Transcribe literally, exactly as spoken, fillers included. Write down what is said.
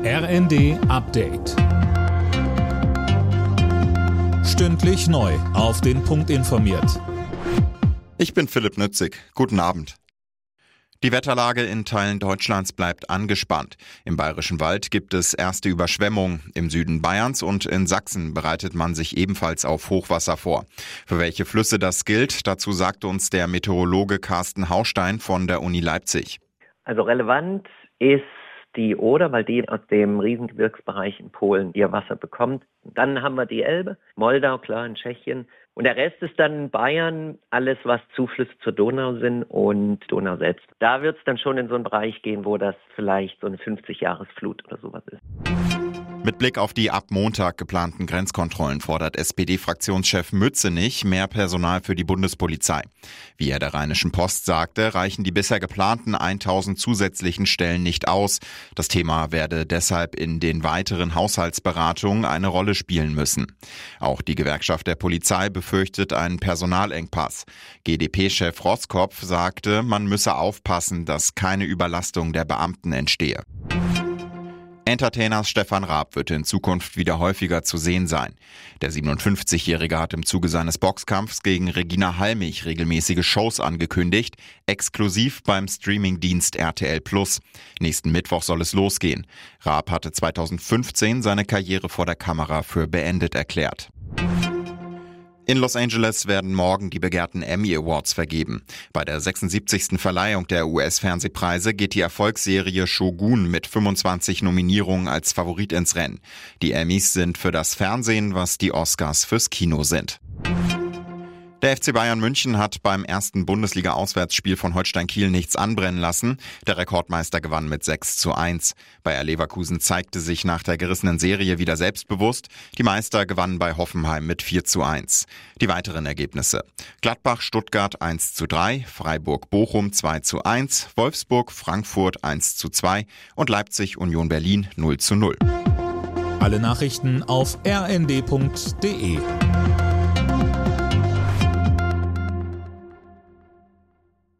R N D Update. Stündlich neu auf den Punkt informiert. Ich bin Philipp Nützig. Guten Abend. Die Wetterlage in Teilen Deutschlands bleibt angespannt. Im Bayerischen Wald gibt es erste Überschwemmungen. Im Süden Bayerns und in Sachsen bereitet man sich ebenfalls auf Hochwasser vor. Für welche Flüsse das gilt, dazu sagte uns der Meteorologe Carsten Haustein von der Uni Leipzig. Also relevant ist die Oder, weil die aus dem Riesengebirgsbereich in Polen ihr Wasser bekommt. Dann haben wir die Elbe, Moldau, klar, in Tschechien. Und der Rest ist dann Bayern, alles was Zuflüsse zur Donau sind und Donau selbst. Da wird es dann schon in so einen Bereich gehen, wo das vielleicht so eine fünfzig-Jahres-Flut oder sowas ist. Mit Blick auf die ab Montag geplanten Grenzkontrollen fordert S P D-Fraktionschef Mützenich mehr Personal für die Bundespolizei. Wie er der Rheinischen Post sagte, reichen die bisher geplanten tausend zusätzlichen Stellen nicht aus. Das Thema werde deshalb in den weiteren Haushaltsberatungen eine Rolle spielen müssen. Auch die Gewerkschaft der Polizei befürchtet einen Personalengpass. G d P-Chef Roskopf sagte, man müsse aufpassen, dass keine Überlastung der Beamten entstehe. Entertainers Stefan Raab wird in Zukunft wieder häufiger zu sehen sein. Der siebenundfünfzigjährige hat im Zuge seines Boxkampfs gegen Regina Halmich regelmäßige Shows angekündigt, exklusiv beim Streamingdienst R T L Plus. Nächsten Mittwoch soll es losgehen. Raab hatte zweitausendfünfzehn seine Karriere vor der Kamera für beendet erklärt. In Los Angeles werden morgen die begehrten Emmy Awards vergeben. Bei der sechsundsiebzigsten Verleihung der U S-Fernsehpreise geht die Erfolgsserie Shogun mit fünfundzwanzig Nominierungen als Favorit ins Rennen. Die Emmys sind für das Fernsehen, was die Oscars fürs Kino sind. Der F C Bayern München hat beim ersten Bundesliga-Auswärtsspiel von Holstein Kiel nichts anbrennen lassen. Der Rekordmeister gewann mit sechs zu eins. Bayer Leverkusen zeigte sich nach der gerissenen Serie wieder selbstbewusst. Die Meister gewannen bei Hoffenheim mit vier zu eins. Die weiteren Ergebnisse: Gladbach-Stuttgart eins zu drei, Freiburg-Bochum zwei zu eins, Wolfsburg-Frankfurt eins zu zwei und Leipzig-Union Berlin null zu null. Alle Nachrichten auf r n d punkt d e.